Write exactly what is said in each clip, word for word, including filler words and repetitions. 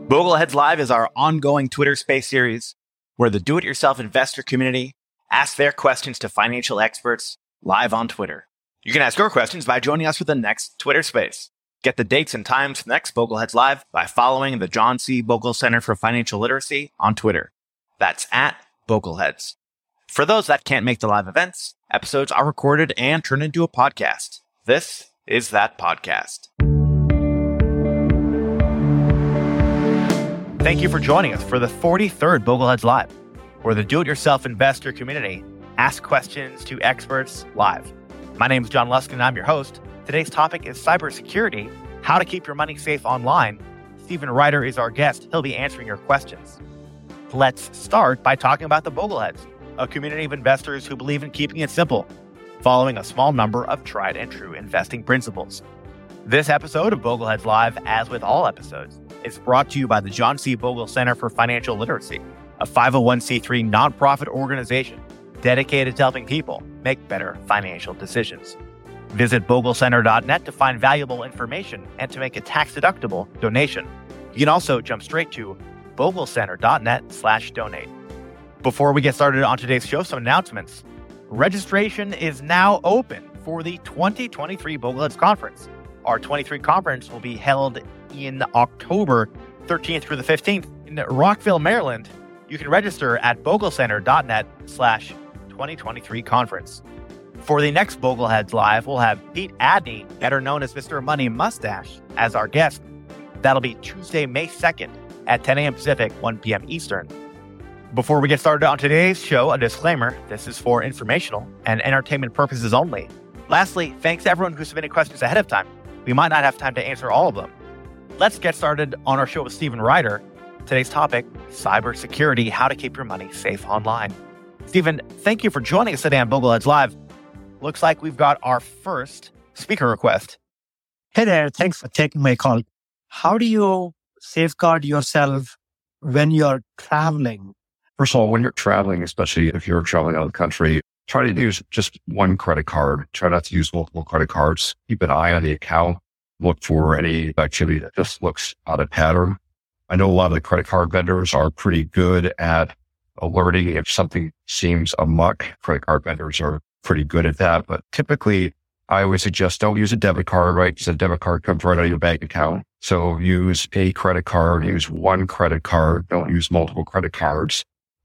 Bogleheads Live is our ongoing Twitter Space series where the do-it-yourself investor community asks their questions to financial experts live on Twitter. You can ask your questions by joining us for the next Twitter Space. Get the dates and times for the next Bogleheads Live by following the John C. Bogle Center for Financial Literacy on Twitter. That's at Bogleheads. For those that can't make the live events, episodes are recorded and turned into a podcast. This is that podcast. Thank you for joining us for the forty-third Bogleheads Live, where the do-it-yourself investor community asks questions to experts live. My name is John Luskin, and I'm your host. Today's topic is cybersecurity, how to keep your money safe online. Stephen Ryder is our guest. He'll be answering your questions. Let's start by talking about the Bogleheads, a community of investors who believe in keeping it simple, following a small number of tried and true investing principles. This episode of Bogleheads Live, as with all episodes, is brought to you by the John C. Bogle Center for Financial Literacy, a five oh one c three nonprofit organization dedicated to helping people make better financial decisions. Visit bogle center dot net to find valuable information and to make a tax-deductible donation. You can also jump straight to bogle center dot net slash donate. Before we get started on today's show, some announcements. Registration is now open for the twenty twenty-three Bogleheads Conference. Our twenty-three conference will be held in October thirteenth through the fifteenth in Rockville, Maryland. You can register at bogle center dot net slash twenty twenty-three conference. For the next Bogleheads Live, we'll have Pete Adney, better known as Mister Money Mustache, as our guest. That'll be Tuesday, May second at ten a.m. Pacific, one p.m. Eastern. Before we get started on today's show, a disclaimer: this is for informational and entertainment purposes only. Lastly, thanks to everyone who submitted questions ahead of time. We might not have time to answer all of them. Let's get started on our show with Stephen Ryder. Today's topic, cybersecurity, how to keep your money safe online. Stephen, thank you for joining us today on Bogleheads Live. Looks like we've got our first speaker request. Hey there, thanks for taking my call. How do you safeguard yourself when you're traveling? First of all, when you're traveling, especially if you're traveling out of the country, try to use just one credit card. Try not to use multiple credit cards. Keep an eye on the account. Look for any activity that just looks out of pattern. I know a lot of the credit card vendors are pretty good at alerting if something seems amok. Credit card vendors are pretty good at that, but typically I always suggest don't use a debit card, right? Because a debit card comes right out of your bank account. So use a credit card, use one credit card, don't use multiple credit cards.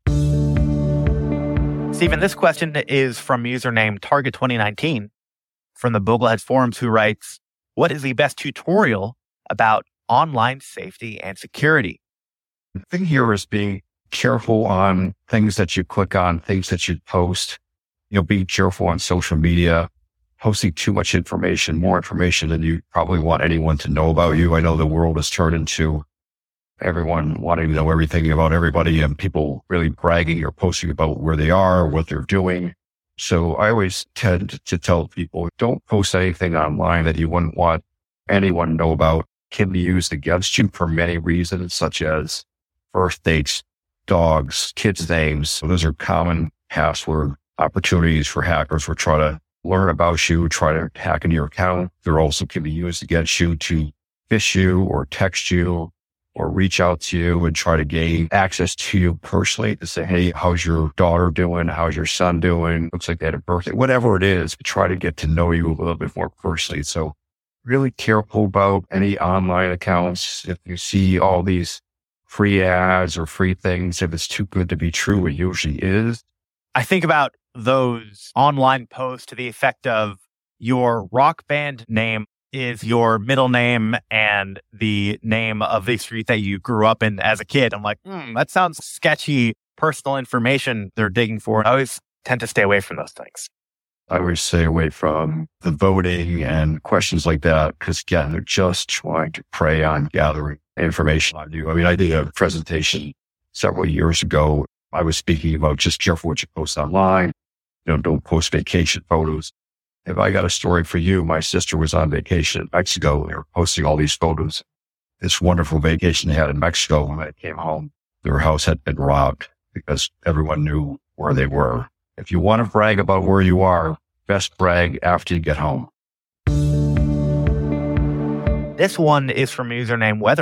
Stephen, this question is from username Target twenty nineteen from the Bogleheads forums, who writes, what is the best tutorial about online safety and security? The thing here is being careful on things that you click on, things that you post. You know, being careful on social media, posting too much information, more information than you probably want anyone to know about you. I know the world has turned into everyone wanting to know everything about everybody and people really bragging or posting about where they are, what they're doing. So I always tend to tell people, don't post anything online that you wouldn't want anyone to know about. It can be used against you for many reasons, such as birth dates, dogs, kids' names. So those are common password opportunities for hackers who try to learn about you, try to hack into your account. They're also can be used against you to phish you or text you or reach out to you and try to gain access to you personally to say, hey, how's your daughter doing? How's your son doing? Looks like they had a birthday. Whatever it is, try to get to know you a little bit more personally. So really careful about any online accounts. If you see all these free ads or free things, if it's too good to be true, it usually is. I think about those online posts to the effect of your rock band name is your middle name and the name of the street that you grew up in as a kid. I'm like, hmm, that sounds sketchy personal information they're digging for. I always tend to stay away from those things. I always stay away from the voting and questions like that because, again, they're just trying to prey on gathering information on you. I mean, I did a presentation several years ago. I was speaking about just careful what you post online. You know, don't post vacation photos. If I got a story for you, my sister was on vacation in Mexico. They were posting all these photos. This wonderful vacation they had in Mexico. When they came home, their house had been robbed because everyone knew where they were. If you want to brag about where you are, best brag after you get home. This one is from username Weathering.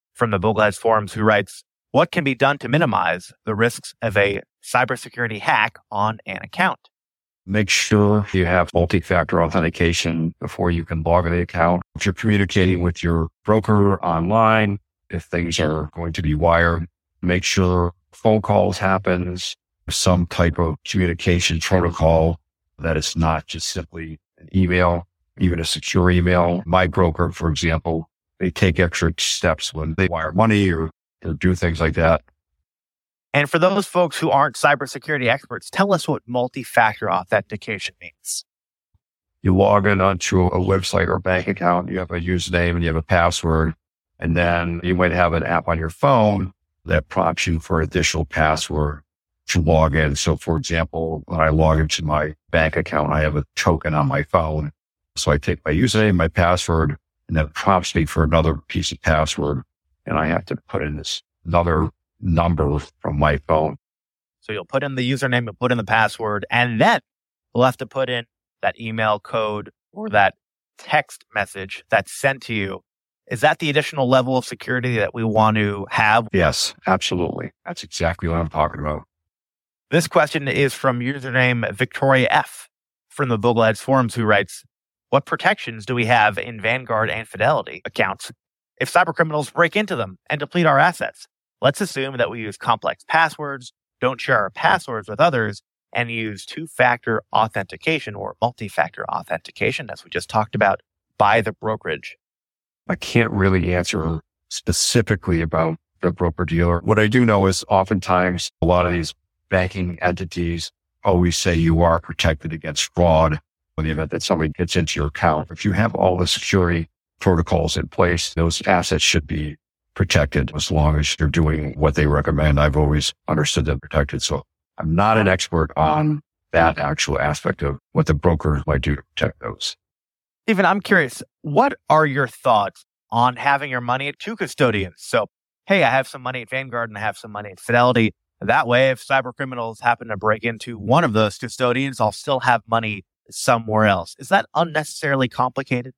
from the Bogleheads Forums, who writes, what can be done to minimize the risks of a cybersecurity hack on an account? Make sure you have multi-factor authentication before you can log in the account. If you're communicating with your broker online, if things are going to be wired, make sure phone calls happens, some type of communication protocol that it's not just simply an email, even a secure email. My broker, for example, they take extra steps when they wire money or, or do things like that. And for those folks who aren't cybersecurity experts, tell us what multi-factor authentication means. You log in onto a website or bank account, you have a username and you have a password, and then you might have an app on your phone that prompts you for additional password to log in. So for example, when I log into my bank account, I have a token on my phone. So I take my username, my password, and that prompts me for another piece of password. And I have to put in this another number from my phone. So you'll put in the username, you'll put in the password, and then you'll have to put in that email code or that text message that's sent to you. Is that the additional level of security that we want to have? Yes, absolutely. That's exactly what I'm talking about. This question is from username Victoria F from the Bogleheads Forums, who writes, what protections do we have in Vanguard and Fidelity accounts if cybercriminals break into them and deplete our assets? Let's assume that we use complex passwords, don't share our passwords with others, and use two-factor authentication or multi-factor authentication, as we just talked about, by the brokerage. I can't really answer specifically about the broker-dealer. What I do know is oftentimes a lot of these banking entities always say you are protected against fraud in the event that somebody gets into your account. If you have all the security protocols in place, those assets should be protected as long as you're doing what they recommend. I've always understood them protected. So I'm not an expert on that actual aspect of what the broker might do to protect those. Stephen, I'm curious, what are your thoughts on having your money at two custodians? So, hey, I have some money at Vanguard and I have some money at Fidelity. That way, if cyber criminals happen to break into one of those custodians, I'll still have money somewhere else. Is that unnecessarily complicated?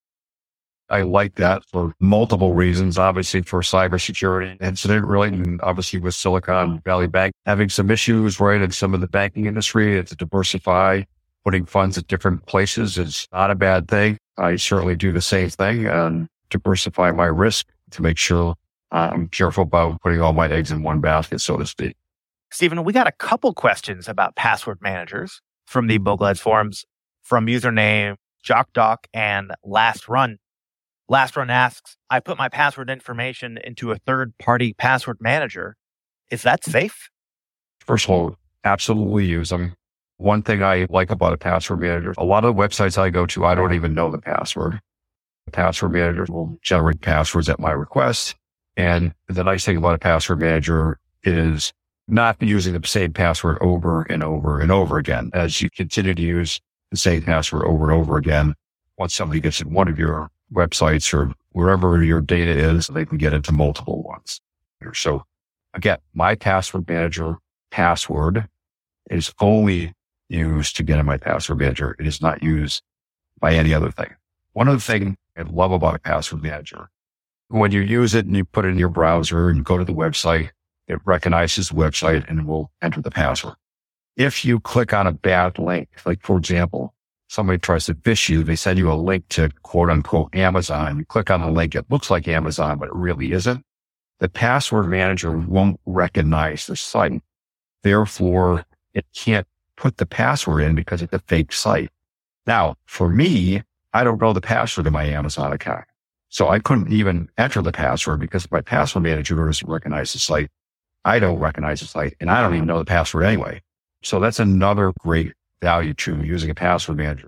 I like that for multiple reasons. Obviously, for cybersecurity incident, really, and obviously with Silicon Valley Bank having some issues, right, in some of the banking industry, and to diversify, putting funds at different places is not a bad thing. I certainly do the same thing and diversify my risk to make sure I'm careful about putting all my eggs in one basket, so to speak. Stephen, we got a couple questions about password managers from the Bogleheads Forums from username JockDoc and Last Run. Last Run asks, I put my password information into a third-party password manager. Is that safe? First of all, absolutely use them. One thing I like about a password manager, a lot of the websites I go to, I don't even know the password. The password manager will generate passwords at my request. And the nice thing about a password manager is not using the same password over and over and over again. As you continue to use the same password over and over again, once somebody gets in one of your websites or wherever your data is, they can get into multiple ones. So again, my password manager password is only used to get in my password manager. It is not used by any other thing. One other thing I love about a password manager, when you use it and you put it in your browser and go to the website, it recognizes the website and will enter the password. If you click on a bad link, like for example, somebody tries to phish you, they send you a link to quote unquote Amazon. You click on the link, it looks like Amazon, but it really isn't. The password manager won't recognize the site. Therefore, it can't put the password in because it's a fake site. Now, for me, I don't know the password to my Amazon account. So I couldn't even enter the password because my password manager doesn't recognize the site. I don't recognize the site and I don't even know the password anyway. So that's another great value to using a password manager.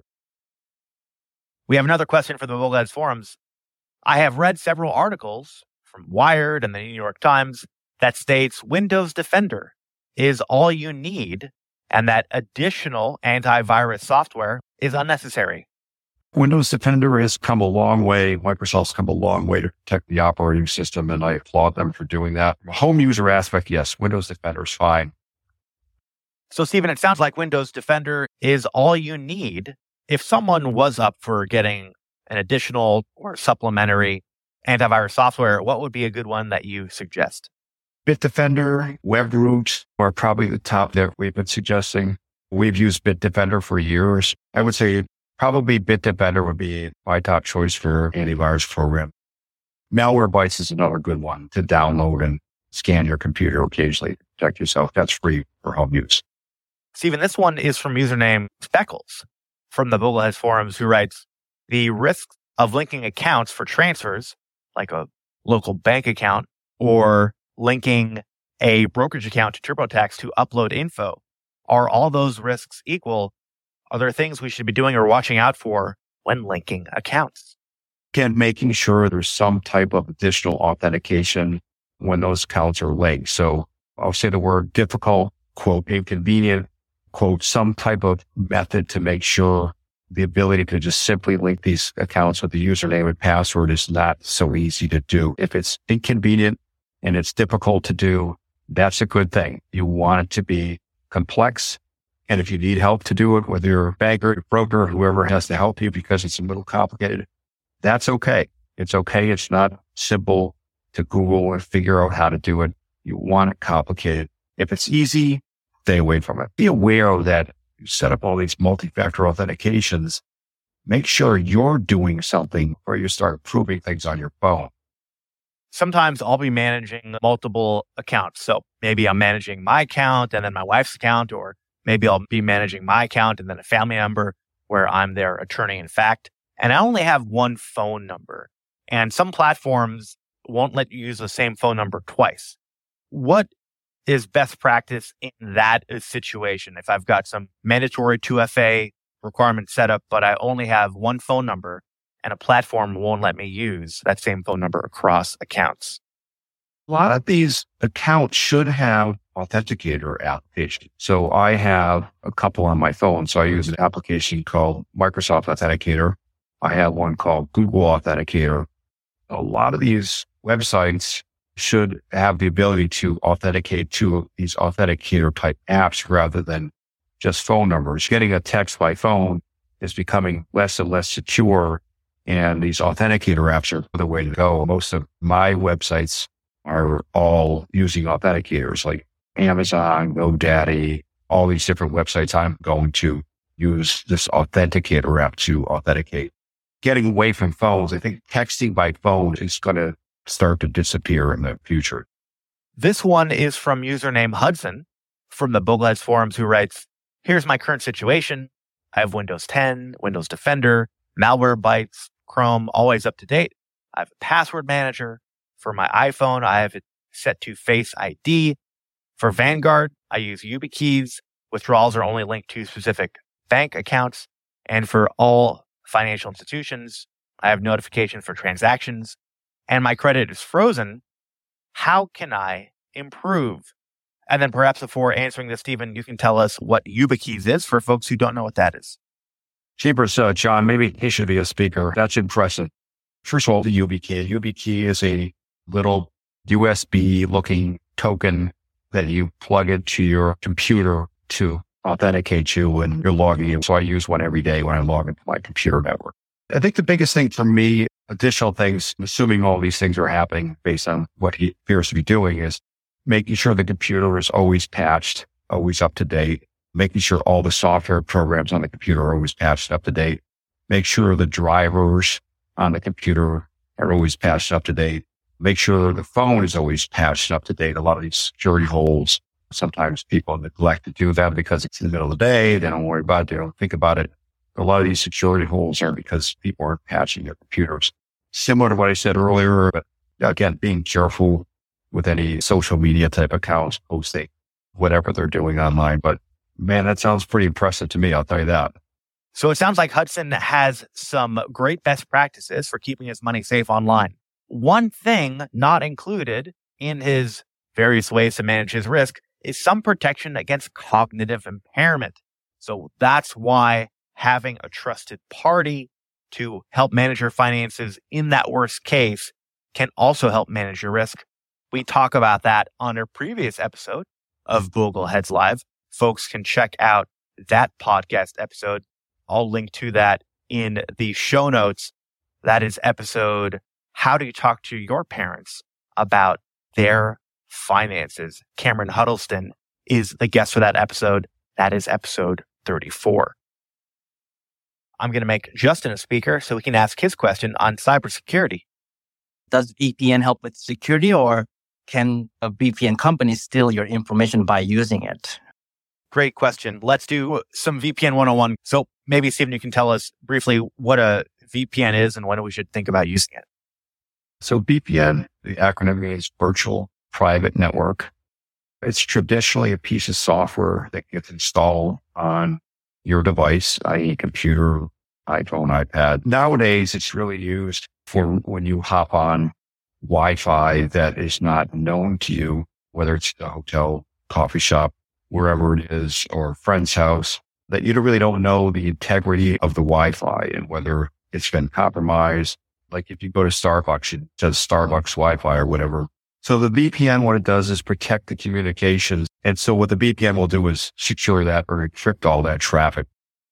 We have another question for the Bogleheads Forums. I have read several articles from Wired and the New York Times that states Windows Defender is all you need and that additional antivirus software is unnecessary. Windows Defender has come a long way. Microsoft's come a long way to protect the operating system, and I applaud them for doing that. From a home user aspect, yes, Windows Defender is fine. So, Stephen, it sounds like Windows Defender is all you need if someone was up for getting an additional or supplementary antivirus software, what would be a good one that you suggest? Bitdefender, Webroot are probably the top that we've been suggesting. We've used Bitdefender for years. I would say probably Bitdefender would be my top choice for antivirus program. Malwarebytes is another good one to download and scan your computer occasionally to protect yourself. That's free for home use. Stephen, this one is from username Speckles from the Bogleheads forums, who writes, the risks of linking accounts for transfers, like a local bank account, or linking a brokerage account to TurboTax to upload info, are all those risks equal? Are there things we should be doing or watching out for when linking accounts? Again, making sure there's some type of additional authentication when those accounts are linked. So I'll say the word difficult, quote, inconvenient, quote, some type of method to make sure the ability to just simply link these accounts with the username and password is not so easy to do. If it's inconvenient and it's difficult to do, that's a good thing. You want it to be complex. And if you need help to do it, whether you're a banker, a broker, whoever has to help you because it's a little complicated, that's okay. It's okay. It's not simple to Google and figure out how to do it. You want it complicated. If it's easy, stay away from it. Be aware that you set up all these multi-factor authentications. Make sure you're doing something or you start approving things on your phone. Sometimes I'll be managing multiple accounts. So maybe I'm managing my account and then my wife's account, or maybe I'll be managing my account and then a family member where I'm their attorney in fact. And I only have one phone number. And some platforms won't let you use the same phone number twice. What is best practice in that situation? If I've got some mandatory two F A requirement set up, but I only have one phone number and a platform won't let me use that same phone number across accounts. A lot of these accounts should have authenticator applications. So I have a couple on my phone. So I use an application called Microsoft Authenticator. I have one called Google Authenticator. A lot of these websites should have the ability to authenticate to these authenticator type apps rather than just phone numbers. Getting a text by phone is becoming less and less secure, and these authenticator apps are the way to go. Most of my websites are all using authenticators like Amazon, GoDaddy, all these different websites. I'm going to use this authenticator app to authenticate. Getting away from phones, I think texting by phone is going to start to disappear in the future. This one is from username Hudson from the Bogleheads forums, who writes, here's my current situation. I have Windows ten, Windows Defender, Malwarebytes, Chrome, always up to date. I have a password manager. For my iPhone, I have it set to Face I D. For Vanguard, I use YubiKeys. Withdrawals are only linked to specific bank accounts. And for all financial institutions, I have notification for transactions. And my credit is frozen. How can I improve? And then perhaps before answering this, Stephen, you can tell us what YubiKeys is for folks who don't know what that is. Cheapers, uh, John, maybe he should be a speaker. That's impressive. First of all, the YubiKey. YubiKey is a little U S B looking token that you plug into your computer to authenticate you when you're logging in. So I use one every day when I log into my computer network. I think the biggest thing for me, additional things, assuming all these things are happening based on what he appears to be doing, is making sure the computer is always patched, always up to date, making sure all the software programs on the computer are always patched up to date, make sure the drivers on the computer are always patched up to date, make sure the phone is always patched up to date. A lot of these security holes, sometimes people neglect to do that because it's in the middle of the day. They don't worry about it. They don't think about it. A lot of these security holes are because people aren't patching their computers. Similar to what I said earlier, but again, being careful with any social media type accounts, posting whatever they're doing online. But man, that sounds pretty impressive to me. I'll tell you that. So it sounds like Hudson has some great best practices for keeping his money safe online. One thing not included in his various ways to manage his risk is some protection against cognitive impairment. So that's why having a trusted party to help manage your finances in that worst case can also help manage your risk. We talk about that on a previous episode of Bogleheads Live. Folks can check out that podcast episode. I'll link to that in the show notes. That is episode how do you talk to your parents about their finances? Cameron Huddleston is the guest for that episode. That is episode thirty-four. I'm going to make Justin a speaker so we can ask his question on cybersecurity. Does V P N help with security, or can a V P N company steal your information by using it? Great question. Let's do some V P N one oh one. So maybe, Stephen, you can tell us briefly what a V P N is and when we should think about using it. So V P N, the acronym means Virtual Private Network. It's traditionally a piece of software that gets installed on your device, that is computer, iPhone, iPad. Nowadays, it's really used for when you hop on Wi-Fi that is not known to you, whether it's a hotel, coffee shop, wherever it is, or a friend's house, that you really don't know the integrity of the Wi-Fi and whether it's been compromised. Like if you go to Starbucks, it says Starbucks Wi-Fi or whatever. So the V P N, what it does is protect the communications. And so what the V P N will do is secure that or encrypt all that traffic.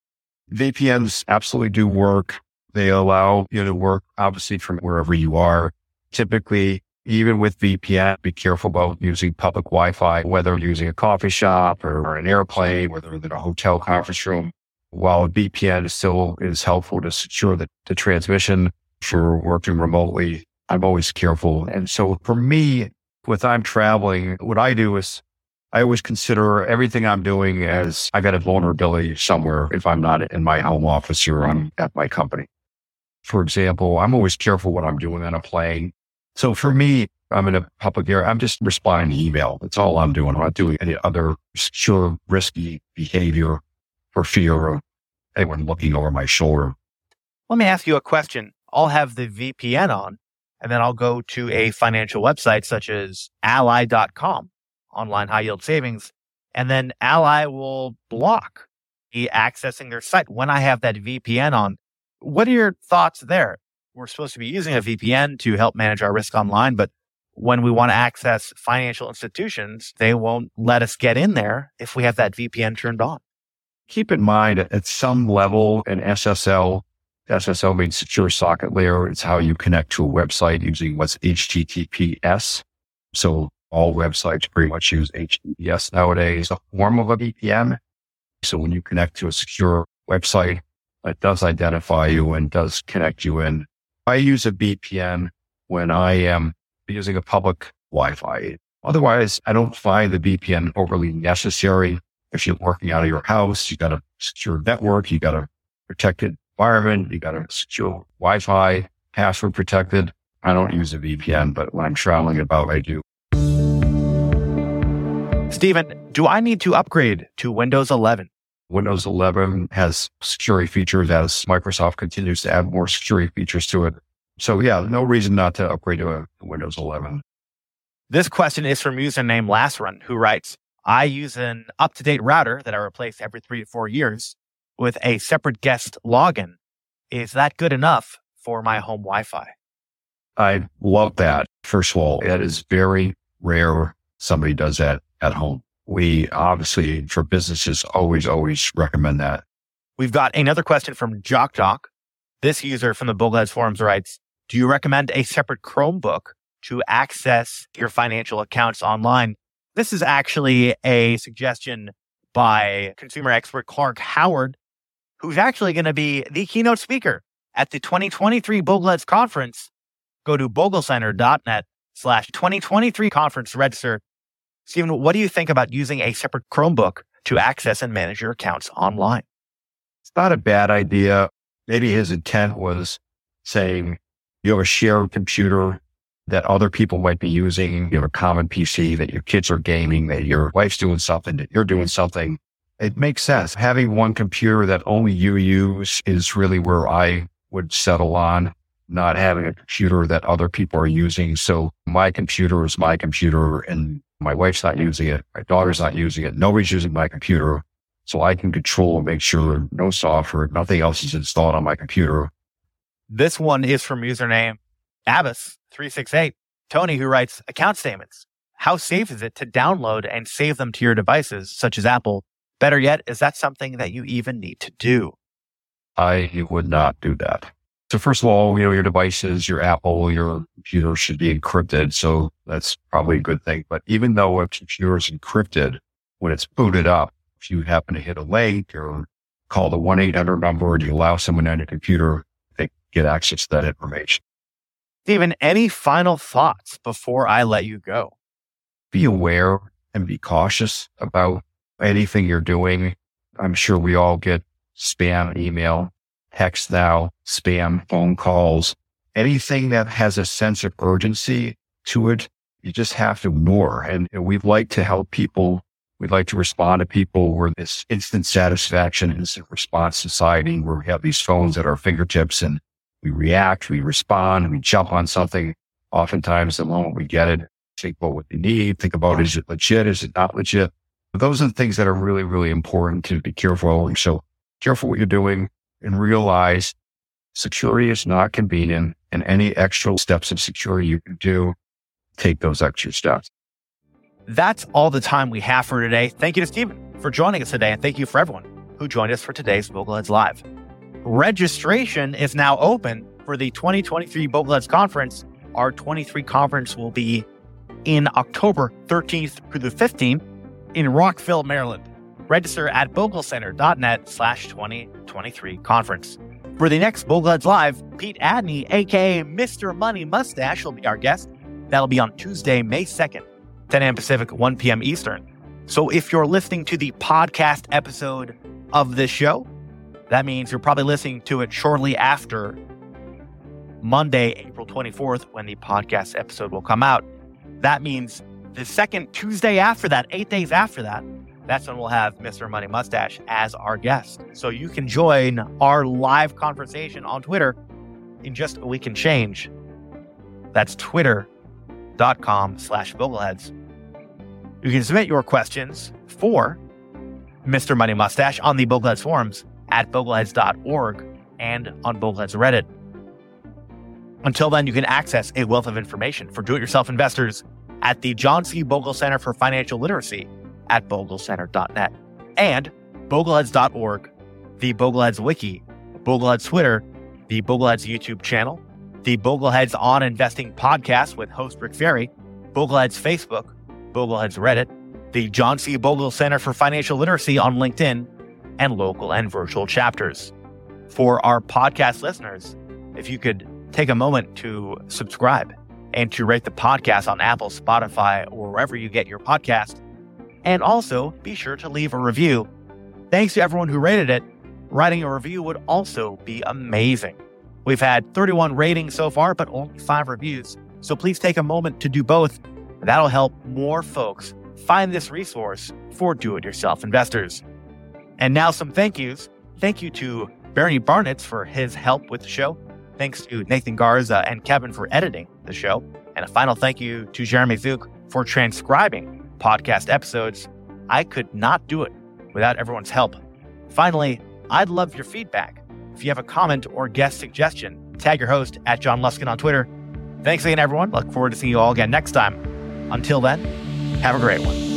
V P Ns absolutely do work. They allow you to work obviously from wherever you are. Typically, even with V P N, be careful about using public Wi-Fi, whether using a coffee shop or, or an airplane, whether in a hotel conference room. While a V P N still is helpful to secure the, the transmission for working remotely, I'm always careful. And so for me, when I'm traveling, what I do is I always consider everything I'm doing as I got a vulnerability somewhere if I'm not in my home office or I'm at my company. For example, I'm always careful what I'm doing on a plane. So for me, I'm in a public area, I'm just responding to email. That's all I'm doing. I'm not doing any other secure, risky behavior for fear of anyone looking over my shoulder. Let me ask you a question. I'll have the V P N on, and then I'll go to a financial website such as ally dot com, online high yield savings, and then Ally will block me accessing their site when I have that V P N on. What are your thoughts there? We're supposed to be using a V P N to help manage our risk online, but when we want to access financial institutions, they won't let us get in there if we have that V P N turned on. Keep in mind, at some level, an S S L, S S L means secure socket layer. It's how you connect to a website using what's H T T P S. So all websites pretty much use H T T P S nowadays, a form of a V P N. So when you connect to a secure website, it does identify you and does connect you in. I use a V P N when I am using a public Wi-Fi. Otherwise, I don't find the V P N overly necessary. If you're working out of your house, you got a secure network, you got a protected environment, you got a secure Wi-Fi, password protected. I don't use a V P N, but when I'm traveling about, I do. Stephen, do I need to upgrade to Windows eleven? Windows eleven has security features as Microsoft continues to add more security features to it. So yeah, no reason not to upgrade to a Windows eleven. This question is from username LastRun, who writes, I use an up-to-date router that I replace every three to four years with a separate guest login. Is that good enough for my home Wi-Fi? I love that. First of all, it is very rare somebody does that at home. We obviously, for businesses, always, always recommend that. We've got another question from JockDoc. This user from the Bogleheads forums writes, do you recommend a separate Chromebook to access your financial accounts online? This is actually a suggestion by consumer expert Clark Howard, who's actually going to be the keynote speaker at the twenty twenty-three Bogleheads conference. Go to boglecenter.net slash 2023 conference to register. Stephen, what do you think about using a separate Chromebook to access and manage your accounts online? It's not a bad idea. Maybe his intent was saying you have a shared computer that other people might be using. You have a common P C that your kids are gaming, that your wife's doing something, that you're doing something. It makes sense. Having one computer that only you use is really where I would settle on, not having a computer that other people are using. So my computer is my computer and my wife's not using it. My daughter's not using it. Nobody's using my computer. So I can control and make sure no software, nothing else is installed on my computer. This one is from username Abbas three six eight. Tony, who writes, account statements. How safe is it to download and save them to your devices, such as Apple? Better yet, is that something that you even need to do? I would not do that. So first of all, you know, your devices, your Apple, your computer should be encrypted. So that's probably a good thing. But even though a computer is encrypted, when it's booted up, if you happen to hit a link or call the one eight hundred number and you allow someone on your computer, they get access to that information. Stephen, any final thoughts before I let you go? Be aware and be cautious about anything you're doing. I'm sure we all get spam email, text now, spam phone calls, anything that has a sense of urgency to it, you just have to ignore. And you know, we'd like to help people. We'd like to respond to people where this instant satisfaction, instant response society, where we have these phones at our fingertips and we react, we respond, we jump on something. Oftentimes, the moment we get it, think about what they need, think about, is it legit? Is it not legit? But those are the things that are really, really important to be careful. And so careful what you're doing and realize security is not convenient, and any extra steps of security you can do, take those extra steps. That's all the time we have for today. Thank you to Stephen for joining us today, and thank you for everyone who joined us for today's Bogleheads Live. Registration is now open for the twenty twenty-three Bogleheads Conference. Our twenty-three conference will be in October thirteenth through the fifteenth in Rockville, Maryland. Register at boglecenter.net slash 2023 conference. For the next Bogleheads Live, Pete Adney, aka Mister Money Mustache, will be our guest. That'll be on Tuesday, May second, ten a.m. Pacific, one p.m. Eastern. So if you're listening to the podcast episode of this show, that means you're probably listening to it shortly after Monday, April twenty-fourth, when the podcast episode will come out. That means the second Tuesday after that, eight days after that, that's when we'll have Mister Money Mustache as our guest. So you can join our live conversation on Twitter in just a week and change. That's twitter.com slash Bogleheads. You can submit your questions for Mister Money Mustache on the Bogleheads forums at bogleheads dot org and on Bogleheads Reddit. Until then, you can access a wealth of information for do-it-yourself investors at the John C. Bogle Center for Financial Literacy at boglecenter dot net and bogleheads dot org, the Bogleheads Wiki, Bogleheads Twitter, the Bogleheads YouTube channel, the Bogleheads On Investing podcast with host Rick Ferry, Bogleheads Facebook, Bogleheads Reddit, the John C. Bogle Center for Financial Literacy on LinkedIn, and local and virtual chapters. For our podcast listeners, if you could take a moment to subscribe and to rate the podcast on Apple, Spotify, or wherever you get your podcast. And also be sure to leave a review. Thanks to everyone who rated it. Writing a review would also be amazing. We've had thirty-one ratings so far, but only five reviews. So please take a moment to do both. That'll help more folks find this resource for do-it-yourself investors. And now some thank yous. Thank you to Bernie Barnett for his help with the show. Thanks to Nathan Garza and Kevin for editing the show. And a final thank you to Jeremy Zook for transcribing podcast episodes. I could not do it without everyone's help. Finally, I'd love your feedback. If you have a comment or guest suggestion, tag your host at John Luskin on Twitter. Thanks again, everyone. Look forward to seeing you all again next time. Until then, have a great one.